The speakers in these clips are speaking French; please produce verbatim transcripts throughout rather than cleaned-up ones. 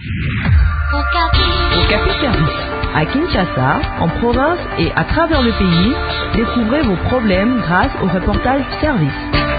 Okapi Service. À Kinshasa, en province et à travers le pays, découvrez vos problèmes grâce au reportage Service.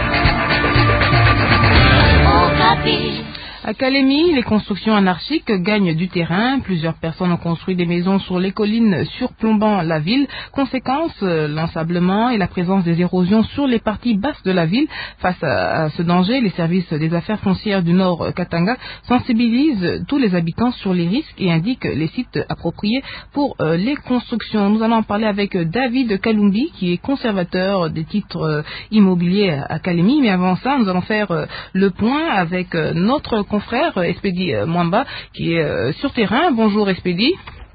Okapi. À Kalemi, les constructions anarchiques gagnent du terrain. Plusieurs personnes ont construit des maisons sur les collines surplombant la ville. Conséquence, l'ensablement et la présence des érosions sur les parties basses de la ville. Face à ce danger, les services des affaires foncières du Nord Katanga sensibilisent tous les habitants sur les risques et indiquent les sites appropriés pour les constructions. Nous allons en parler avec David Kalumbi, qui est conservateur des titres immobiliers à Kalemi. Mais avant ça, nous allons faire le point avec notre confrère Espedi Mwamba qui est euh, sur terrain. Bonjour Espedi.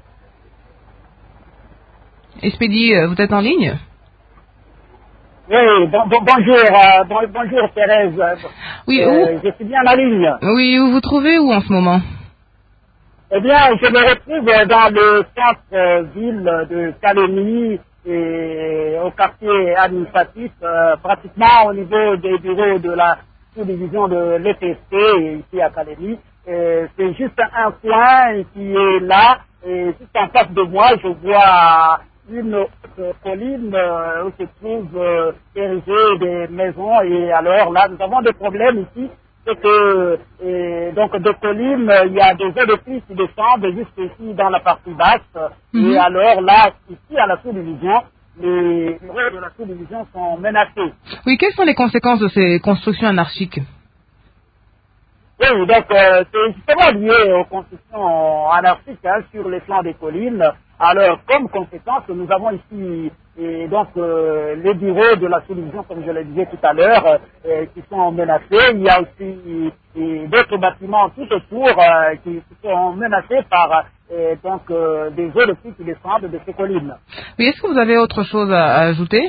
Espedi, euh, vous êtes en ligne? Oui, bon, bon, bonjour, euh, bon, bonjour Thérèse. Oui, euh, où? Je suis bien en ligne. Oui, où vous trouvez où en ce moment? Eh bien, je me retrouve dans le centre-ville de Kalemi et au quartier administratif, euh, pratiquement au niveau des bureaux de la sous-division de l'E T C ici à Kalemi. C'est juste un coin qui est là et juste en face de moi, je vois une euh, colline euh, où se trouvent euh, érigées des maisons et alors là, nous avons des problèmes ici. C'est que et donc de collines, il y a des eaux de pluie qui descendent juste ici dans la partie basse. Mm-hmm. Et alors là, ici à la sous-division, les bureaux de la sous-division sont menacés. Oui, quelles sont les conséquences de ces constructions anarchiques? Oui, donc euh, c'est justement lié aux constructions anarchiques hein, sur les flancs des collines. Alors, comme conséquence, nous avons ici et donc euh, les bureaux de la sous-division, comme je le disais tout à l'heure, euh, qui sont menacés. Il y a aussi d'autres bâtiments tout autour euh, qui, qui sont menacés par euh, donc euh, des eaux de pluie qui descendent de ces collines. Oui, est-ce que vous avez autre chose à, à ajouter?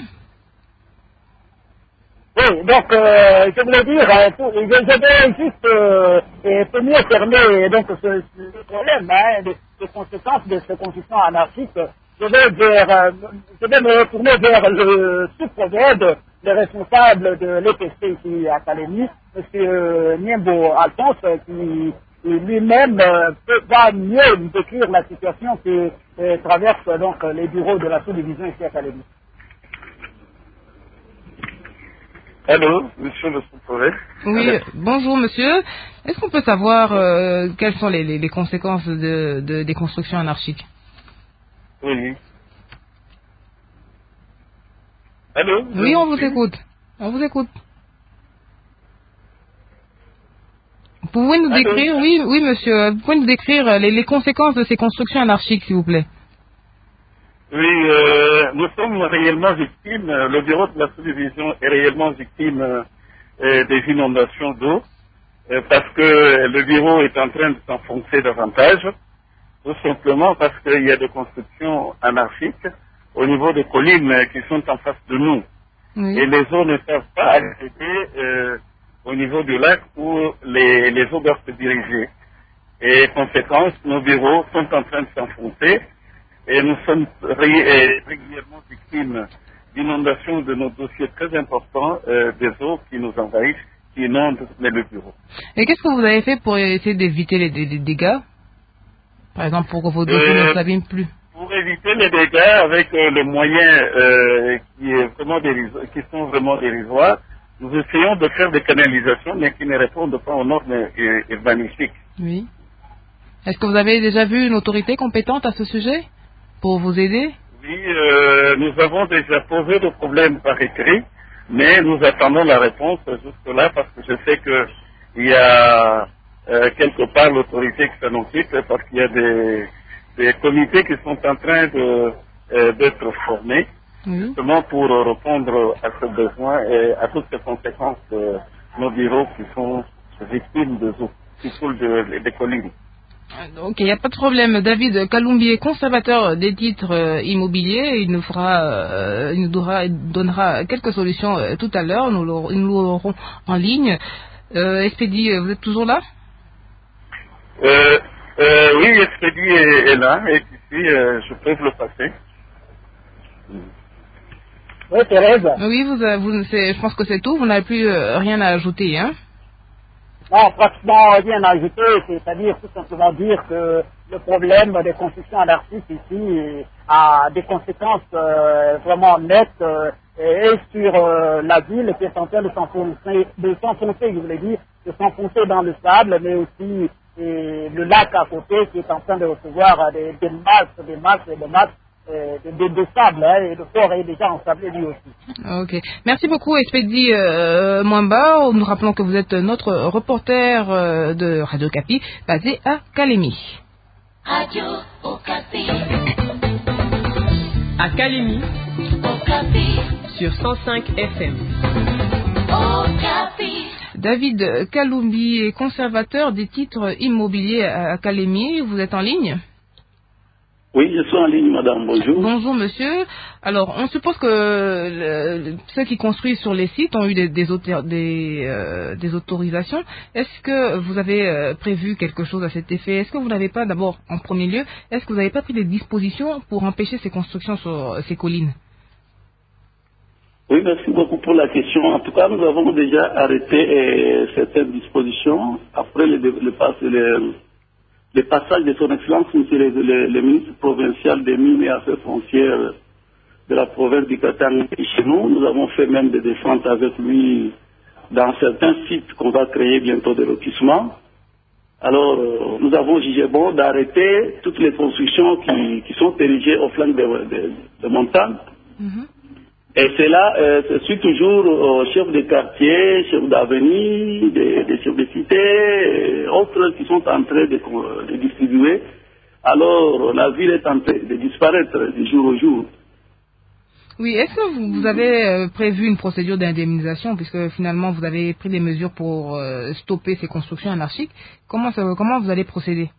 Oui, donc euh, je voulais dire, euh, pour, je, je vais juste euh, pour mieux fermer donc ce, ce problème hein, des, des conséquences de ces constructions anarchiques. Je vais, vers, euh, je vais me retourner vers le sous-prophète, le responsable de l'E T C ici à Kalemi, M. Niembo Alphonse, qui lui-même euh, peut pas mieux décrire la situation qui euh, traverse donc les bureaux de la sous-division ici à Kalemi. Allô, monsieur le sous-préfet. Oui, Allez. Bonjour monsieur. Est-ce qu'on peut savoir euh, quelles sont les, les, les conséquences de, de, des constructions anarchiques? Oui. Allô? Oui, on vous écoute. On vous écoute. Vous pouvez nous Allô? décrire, oui, oui monsieur, vous pouvez nous décrire les, les conséquences de ces constructions anarchiques, s'il vous plaît? Oui, euh, nous sommes réellement victimes, le bureau de la sous-division est réellement victime euh, des inondations d'eau, euh, parce que le bureau est en train de s'enfoncer davantage, tout simplement parce qu'il y a des constructions anarchiques au niveau des collines qui sont en face de nous. Oui. Et les eaux ne savent pas arriver euh, au niveau du lac où les, les eaux doivent se diriger. Et conséquence, nos bureaux sont en train de s'enfoncer. Et nous sommes ré régulièrement victimes d'inondations de nos dossiers très importants, euh, des eaux qui nous envahissent, qui inondent le bureau. Et qu'est-ce que vous avez fait pour essayer d'éviter les, les dégâts? Par exemple, pour que vos dossiers euh, ne s'abîment plus? Pour éviter les dégâts avec euh, les moyens euh, qui, est vraiment qui sont vraiment dérisoires, nous essayons de faire des canalisations, mais qui ne répondent pas aux normes urbanistiques. Oui. Est-ce que vous avez déjà vu une autorité compétente à ce sujet pour vous aider? Oui, euh, nous avons déjà posé le problème par écrit, mais nous attendons la réponse jusque-là parce que je sais qu'il y a euh, quelque part l'autorité qui s'en occupe parce qu'il y a des, des comités qui sont en train de, euh, d'être formés, oui. Justement pour répondre à ce besoin et à toutes ces conséquences de nos bureaux qui sont victimes de eau, qui coulent de, des collines. Ok, il n'y a pas de problème. David Kalumbi, conservateur des titres euh, immobiliers, il nous fera, euh, il nous donnera, donnera quelques solutions euh, tout à l'heure. Nous l'aurons en ligne. Euh, Espedi, vous êtes toujours là? euh, euh, Oui, Espedi est, est là, et ici, euh, je peux vous le passer. Oui, Thérèse. Oui, vous, vous je pense que c'est tout. Vous n'avez plus euh, rien à ajouter, hein? Non, pratiquement rien à ajouter, c'est-à-dire tout simplement dire que le problème des constructions anarchistes ici a des conséquences euh, vraiment nettes euh, et sur euh, la ville qui est en train de s'enfoncer, de s'enfoncer, je voulais dire, de s'enfoncer dans le sable, mais aussi et le lac à côté qui est en train de recevoir des, des masses, des masses et des masses euh, de, de, de sable, hein, et le port est déjà ensablé lui aussi. Ok. Merci beaucoup, Expédie euh, Mwamba. Nous rappelons que vous êtes notre reporter euh, de Radio Okapi, basé à Kalemi. Radio Okapi. À Kalemi, Okapi. sur cent cinq F M. Okapi. David Kalumbi est conservateur des titres immobiliers à Kalemi. Vous êtes en ligne? Oui, je suis en ligne, madame. Bonjour. Bonjour, monsieur. Alors, on suppose que le, ceux qui construisent sur les sites ont eu des, des, autor, des, euh, des autorisations. Est-ce que vous avez euh, prévu quelque chose à cet effet? Est-ce que vous n'avez pas, d'abord, en premier lieu, est-ce que vous n'avez pas pris des dispositions pour empêcher ces constructions sur ces collines? Oui, merci beaucoup pour la question. En tout cas, nous avons déjà arrêté euh, certaines dispositions après le, le, le, le, le passage de son Excellence, monsieur le, le, le ministre provincial des Mines et Affaires foncières de la province du Katanga chez nous. Nous avons fait même des descentes avec lui dans certains sites qu'on va créer bientôt de lotissement. Alors, euh, nous avons jugé bon d'arrêter toutes les constructions qui, qui sont érigées au flanc de, de, de montagnes. Mm-hmm. Et cela, euh, je suis toujours euh, chef de quartier, chef d'avenue, des de chefs de cité, et autres qui sont en train de, de distribuer. Alors, la ville est en train de disparaître du jour au jour. Oui, est-ce que vous, vous avez euh, prévu une procédure d'indemnisation, puisque finalement vous avez pris des mesures pour euh, stopper ces constructions anarchiques? Comment, ça, comment vous allez procéder?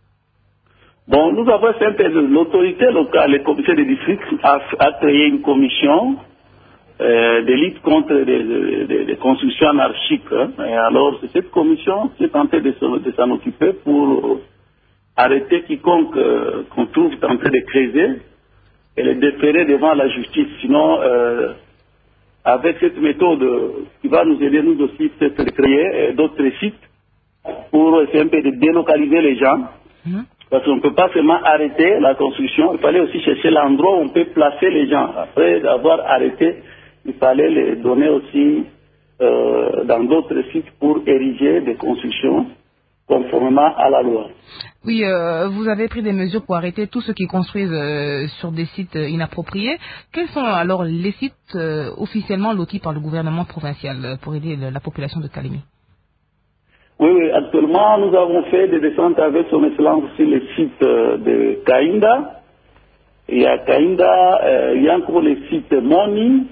Bon, nous avons fait l'autorité locale, le comité de district a, a créé une commission Euh, de lutte contre des de, de, de constructions anarchiques. Hein. Et alors, c'est cette commission qui est en train de, de s'en occuper pour arrêter quiconque euh, qu'on trouve en train de creuser et les déférer devant la justice. Sinon, euh, avec cette méthode qui va nous aider, nous aussi, peut-être de créer d'autres sites pour essayer un peu de délocaliser les gens. Mmh. Parce qu'on ne peut pas seulement arrêter la construction, il fallait aussi chercher l'endroit où on peut placer les gens. Après avoir arrêté, il fallait les donner aussi euh, dans d'autres sites pour ériger des constructions conformément à la loi. Oui, euh, vous avez pris des mesures pour arrêter tous ceux qui construisent euh, sur des sites inappropriés. Quels sont alors les sites euh, officiellement lotis par le gouvernement provincial pour aider la population de Kalemi? Oui, oui, actuellement, nous avons fait des descentes avec son excellence sur le site euh, de Kainda. Et à Kainda, euh, il y a encore le site Moni.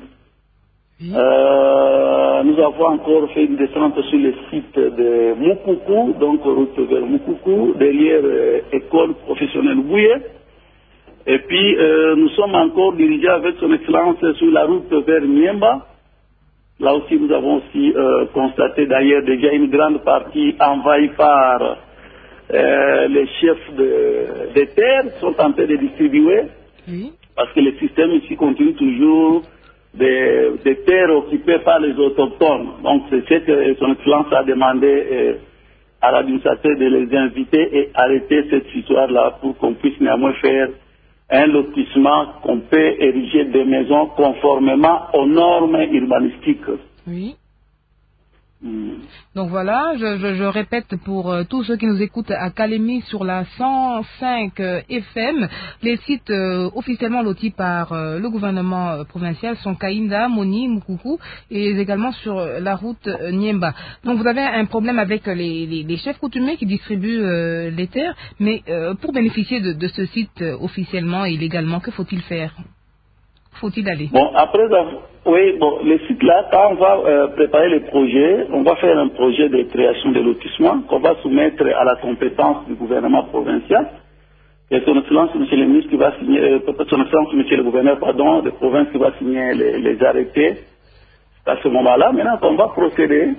Euh, nous avons encore fait une descente sur le site de Moukoukou, donc route vers Moukoukou, derrière euh, école professionnelle Bouye. Et puis, euh, nous sommes encore dirigés avec son excellence sur la route vers Niemba. Là aussi, nous avons aussi euh, constaté d'ailleurs déjà une grande partie envahie par euh, les chefs de, de terre qui sont en train de distribuer. Oui. Parce que le système ici continue toujours des, des terres occupées par les autochtones. Donc c'est ce que son excellence a demandé euh, à l'administrateur de les inviter et arrêter cette histoire-là pour qu'on puisse néanmoins faire un lotissement qu'on peut ériger des maisons conformément aux normes urbanistiques. Oui. Donc voilà, je, je, je répète pour euh, tous ceux qui nous écoutent à Kalemi sur la cent cinq euh, F M, les sites euh, officiellement lotis par euh, le gouvernement euh, provincial sont Kainda, Moni, Moukoukou et également sur euh, la route euh, Niemba. Donc vous avez un problème avec les, les, les chefs coutumiers qui distribuent euh, les terres, mais euh, pour bénéficier de, de ce site euh, officiellement et légalement, que faut-il faire? Faut-il aller? Bon, après, oui, bon, le site là, quand on va euh, préparer le projet, on va faire un projet de création de lotissement qu'on va soumettre à la compétence du gouvernement provincial. Et son excellence, monsieur le ministre, qui va signer, euh, son excellence, monsieur le gouverneur, pardon, de province qui va signer les, les arrêtés à ce moment-là. Maintenant, on va procéder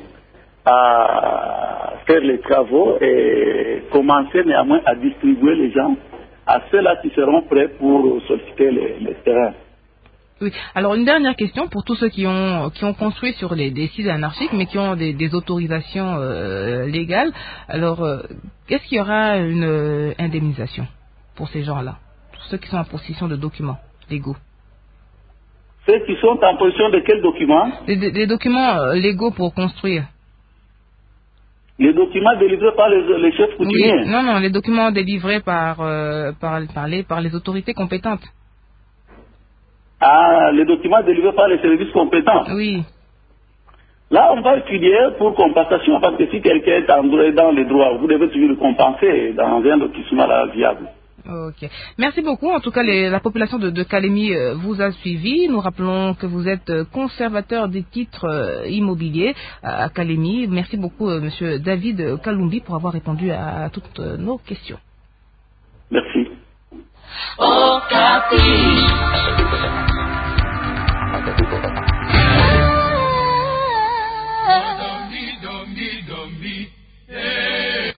à faire les travaux et commencer néanmoins à distribuer les gens à ceux-là qui seront prêts pour solliciter les, les terrains. Oui. Alors une dernière question pour tous ceux qui ont qui ont construit sur les des sites anarchiques, mais qui ont des, des autorisations euh, légales. Alors, euh, est-ce qu'il y aura une euh, indemnisation pour ces gens-là, pour ceux qui sont en possession de documents légaux? Ceux qui sont en possession de quels documents? Des, des, des documents euh, légaux pour construire. Les documents délivrés par les, les chefs coutumiers? Oui. Non, non, les documents délivrés par, euh, par, par, les, par les autorités compétentes. Ah, les documents délivrés par les services compétents? Oui. Là, on va étudier pour compensation, parce que si quelqu'un est en droit- dans les droits, vous devez toujours le compenser dans un lotissement là, viable. Ok. Merci beaucoup. En tout cas, les, la population de, de Kalemi euh, vous a suivi. Nous rappelons que vous êtes euh, conservateur des titres euh, immobiliers à, à Kalemi. Merci beaucoup, euh, Monsieur David Kalumbi, pour avoir répondu à, à toutes euh, nos questions. Merci. Okapi.